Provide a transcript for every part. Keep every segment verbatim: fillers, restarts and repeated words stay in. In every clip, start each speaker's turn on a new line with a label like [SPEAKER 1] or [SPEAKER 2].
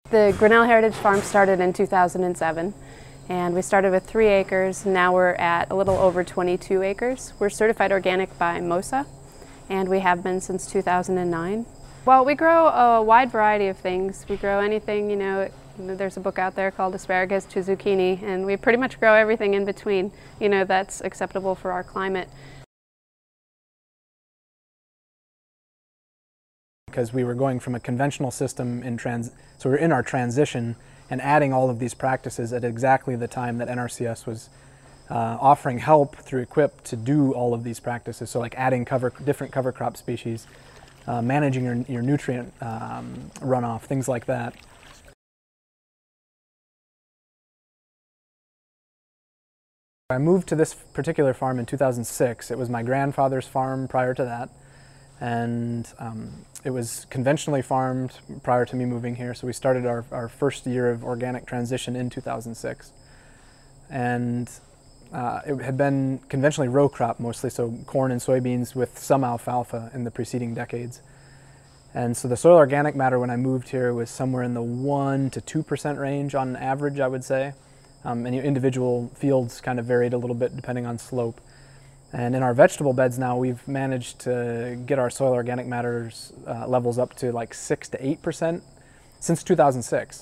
[SPEAKER 1] The Grinnell Heritage Farm started in two thousand seven, and we started with three acres. Now we're at a little over twenty-two acres. We're certified organic by MOSA, and we have been since two thousand nine. Well, we grow a wide variety of things. We grow anything, you know, there's a book out there called Asparagus to Zucchini, and we pretty much grow everything in between, you know, that's acceptable for our climate.
[SPEAKER 2] Because we were going from a conventional system in trans, so we we're in our transition and adding all of these practices at exactly the time that N R C S was uh, offering help through EQIP to do all of these practices. So like adding cover, different cover crop species, uh, managing your, your nutrient um, runoff, things like that. I moved to this particular farm in two thousand six. It was my grandfather's farm prior to that. And um, it was conventionally farmed prior to me moving here, so we started our, our first year of organic transition in two thousand six. And uh, it had been conventionally row crop mostly, so corn and soybeans with some alfalfa in the preceding decades. And so the soil organic matter when I moved here was somewhere in the one to two percent range on average, I would say. Um, and individual fields kind of varied a little bit depending on slope. And in our vegetable beds now, we've managed to get our soil organic matters uh, levels up to like six to eight percent since two thousand six.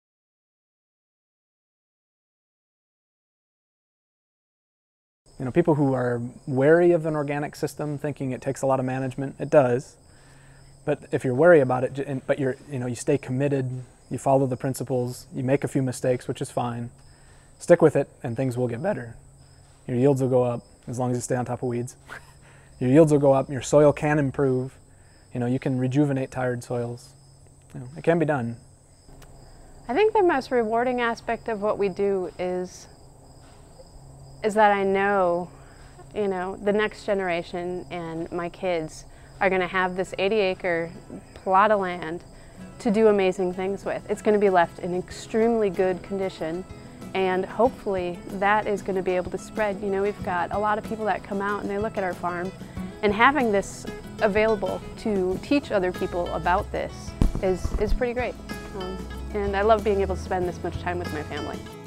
[SPEAKER 2] You know, people who are wary of an organic system, thinking it takes a lot of management, it does. But if you're wary about it, but you're, you know, you stay committed, you follow the principles, you make a few mistakes, which is fine. Stick with it, and things will get better. Your yields will go up. As long as you stay on top of weeds. Your yields will go up, your soil can improve. You know, you can rejuvenate tired soils. You know, it can be done.
[SPEAKER 1] I think the most rewarding aspect of what we do is, is that I know, you know, the next generation and my kids are going to have this eighty acre plot of land to do amazing things with. It's going to be left in extremely good condition. And hopefully that is going to be able to spread. You know, we've got a lot of people that come out and they look at our farm, and having this available to teach other people about this is, is pretty great. Um, and I love being able to spend this much time with my family.